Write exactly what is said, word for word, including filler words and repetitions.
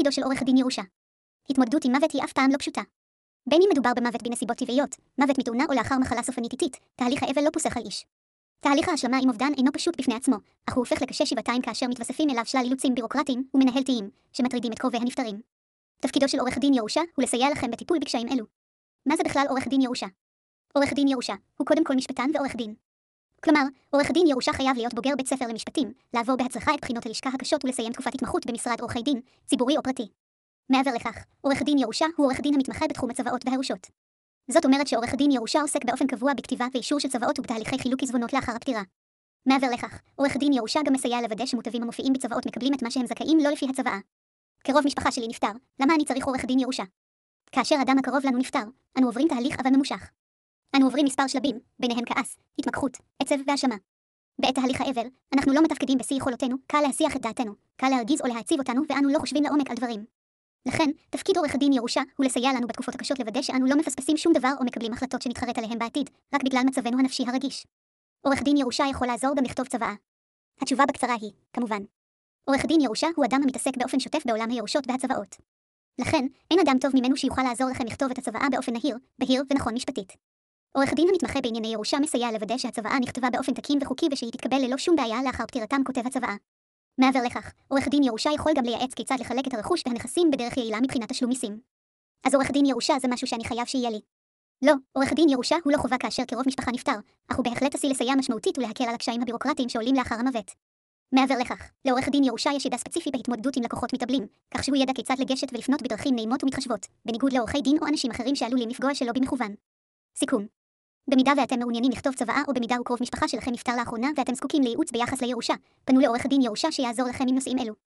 תפקידו של עורך דין ירושה. התמודדות עם מוות היא אף פעם לא פשוטה. בין אם מדובר במוות בנסיבות טבעיות, מוות מתאונה או לאחר מחלה סופנית איטית, תהליך האבל לא פוסח על איש. תהליך ההשלמה עם אובדן אינו פשוט בפני עצמו, אך הוא הופך לקשה שבעתיים כאשר מתווספים אליו שלל אילוצים בירוקרטיים ומנהלתיים, שמטרידים את קרובי הנפטרים. תפקידו של עורך דין ירושה הוא לסייע לכם בטיפול בקשיים אלו. מה זה בכלל עורך דין ירושה? עורך דין ירושה הוא קודם כל משפטן ועורך דין. כלומר, עורך דין ירושה חייב להיות בוגר בית ספר למשפטים, לעבור בהצלחה את בחינות הלשכה הקשות ולסיים תקופת התמחות במשרד עורכי דין, ציבורי או פרטי. מעבר לכך, עורך דין ירושה הוא עורך דין המתמחה בתחום הצוואות והירושות. זאת אומרת שעורך דין ירושה עוסק באופן קבוע בכתיבה ואישור של צוואות ובתהליכי חילוק עיזבונות לאחר הפטירה. מעבר לכך, עורך דין ירושה גם מסייע לוודא שמוטבים המופיעים בצוואות מקבלים את מה שהם זכאים לא לפי הצוואה. קרוב משפחה שלי נפטר, למה אני צריך עורך דין ירושה? כאשר אדם הקרוב לנו נפטר, אנו עוברים תהליך אבל ממושך. אנו עוברים מספר שלבים, ביניהם כעס, התמקחות, עצב והאשמה. בעת תהליך האבל, אנחנו לא מתפקדים בשיא יכולותינו, קל להסיח את דעתנו, קל להרגיז או להעציב אותנו ואנו לא חושבים לעומק על דברים. לכן, תפקיד עורך דין ירושה הוא לסייע לנו בתקופות הקשות לוודא שאנו לא מפספסים שום דבר או מקבלים החלטות שנתחרט עליהם בעתיד, רק בגלל מצבנו הנפשי הרגיש. עורך דין ירושה יכול לעזור גם לכתוב צוואה. התשובה בקצרה היא, כמובן. עורך דין ירושה הוא אדם המתעסק באופן שוטף בעולם הירושות והצוואות. לכן, אין אדם טוב ממנו שיוכל לעזור לכם לכתוב את הצוואה באופן נהיר, בהיר ונכון משפטית. עורך דין המתמחה בענייני ירושה מסייע לוודא שהצוואה נכתבה באופן תקין וחוקי ושהיא תתקבל ללא שום בעיה לאחר פטירתם כותב הצוואה. מעבר לכך, עורך דין ירושה יכול גם לייעץ כיצד לחלק את הרכוש והנכסים בדרך יעילה מבחינת תשלום מיסים. אז עורך דין ירושה זה משהו שאני חייב שיהיה לי. לא, עורך דין ירושה הוא לא חובה כאשר קרוב משפחה נפטר, אך הוא בהחלט עשוי לסייע משמעותית ולהקל על הקשיים הבירוקרטיים שעולים לאחר המוות. מעבר לכך, לעורך דין ירושה יש ידע ספציפי בהתמודדות עם לקוחות מתאבלים, כך שהוא ידע כיצד לגשת ולפנות בדרכים נעימות ומתחשבות, בניגוד לעורכי דין או אנשים אחרים שעלולים לפגוע שלא במכוון. סיכום. במידה ואתם מעוניינים לכתוב צוואה או במידה וקרוב משפחה שלכם נפטר לאחרונה ואתם זקוקים לייעוץ ביחס לירושה, פנו לעורך דין ירושה שיעזור לכם עם נושאים אלו.